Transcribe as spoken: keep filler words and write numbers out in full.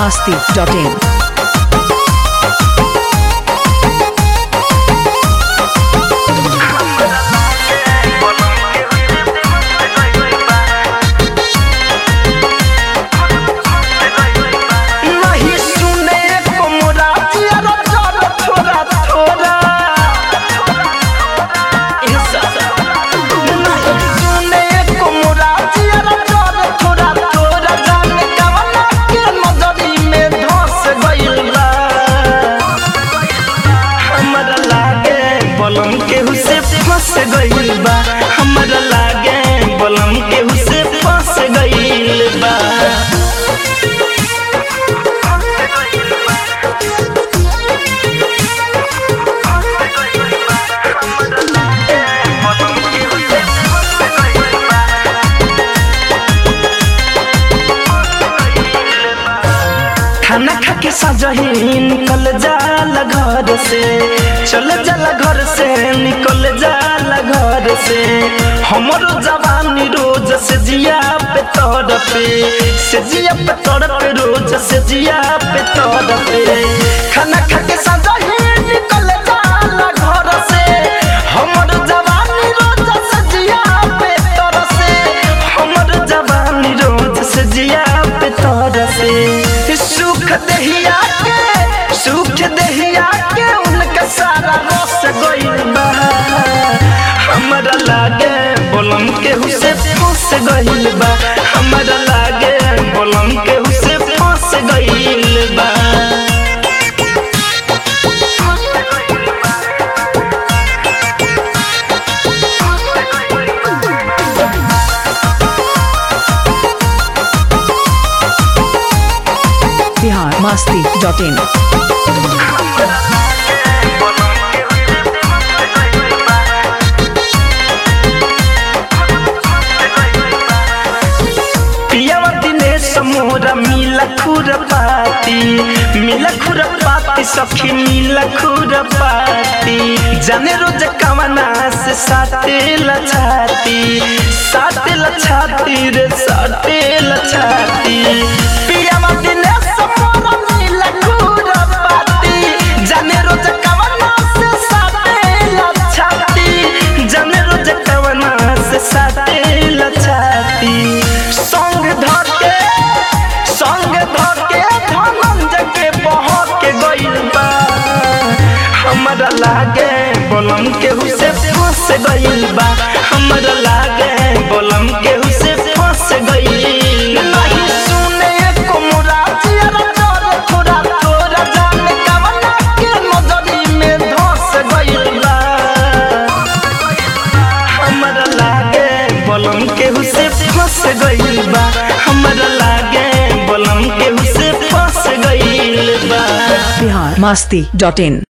masti dot in. हमरा लागे बलम केहू से फंस गइल बा। खाना खा के सजही निकल जाला घर से, चल जाला घर से निकल जाला घर से। हमरो जवानी रोज से जिया पे तड़पे, से जिया पे तड़पे रोज से जिया पे तड़पे। खाना खा के सजही निकल जाला घर से, हमरो जवानी रोज से जिया पे तरसे, हमरो जवानी रोज से जिया पे तरसे। सुख दहिया के सुख दहिया के उनका सारा रस गइल बा। हमरा लागे बलम केहू से फंस गइल बा। हमरा लागे बलम केहू से फंस गइल बा। Bihar masti dot in. पियावा दिनेश मोरा मिला खुरपाती, मिला खुरपाती सखी मिला खुरपाती। जाने रोज कवना से साटे लछाती, साटे लछाती रे साटे लछाती। पियावा दिनेश मोरा मिला खुरपाती, जाने रोज कवना से साटे लछाती, जाने रोज कवना से साटे लछाती। संग धके संग धके धनंजय के बहक के गइल बा। हमरा लागे बलम केहू से फंस गइल बा। हमरा लागे बलम केहू से फंस गइल। नहीं सुने एको मोरा जियरा डर थोड़ा थोड़ा जाने कवना के नजरी में धंस गइल बा। हमरा लागे बलम केहू से फंस गइल बा। हमरा लागे बलम केहू से फंस गइल बा। Bihar masti dot in.